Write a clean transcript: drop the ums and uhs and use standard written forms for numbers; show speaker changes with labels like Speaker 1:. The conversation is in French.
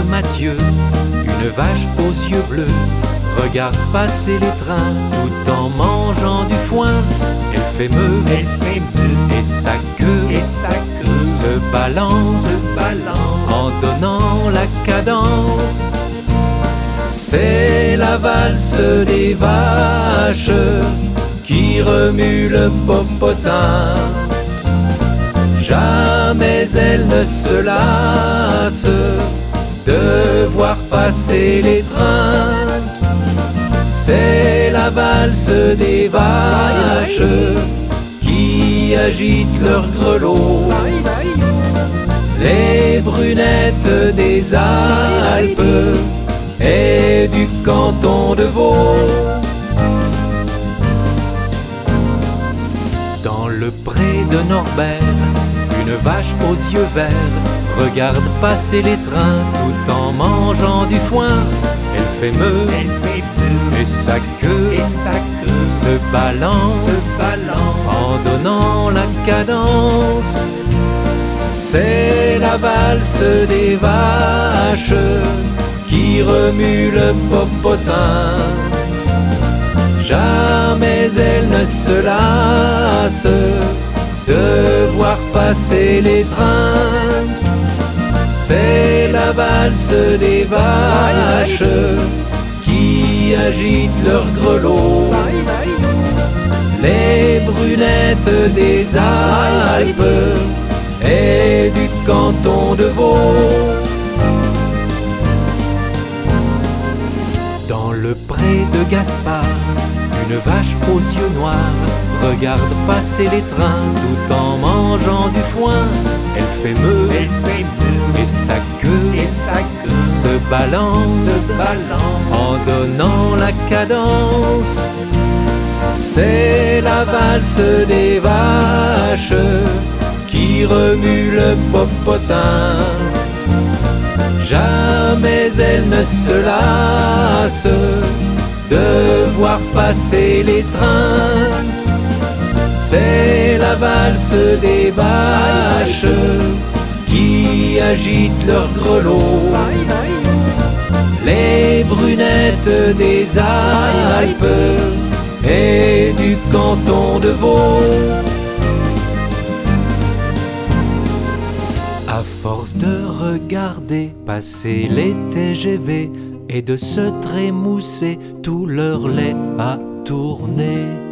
Speaker 1: Mathieu, une vache aux yeux bleus, regarde passer les trains tout en mangeant du foin. Elle fait meuh, et sa queue, se balance en donnant la cadence. C'est la valse des vaches qui remue le popotin. Jamais elle ne se lasse de voir passer les trains. C'est la valse des vaches qui agitent leurs grelots. Les brunettes des Alpes et du canton de Vaud. Dans le pré de Norbert, une vache aux yeux verts regarde passer les trains tout en mangeant du foin. Elle fait meuh, et sa queue, se balance en donnant la cadence. C'est la valse des vaches qui remue le popotin. Jamais elle ne se lasse de voir passer les trains. C'est la valse des vaches qui agitent leurs grelots. Les brunettes des Alpes et du canton de Vaud. Dans le pré de Gaspard, une vache aux yeux noirs regarde passer les trains tout en mangeant du foin. Elle fait meuh, et sa queue, se balance en donnant la cadence. C'est la valse des vaches qui remue le popotin. Jamais elle ne se lasse de voir passer les trains. C'est la valse des vaches qui agitent leurs grelots. Les brunettes des Alpes et du canton de Vaud. À force de regarder passer les TGV et de se trémousser, tout leur lait a tourné.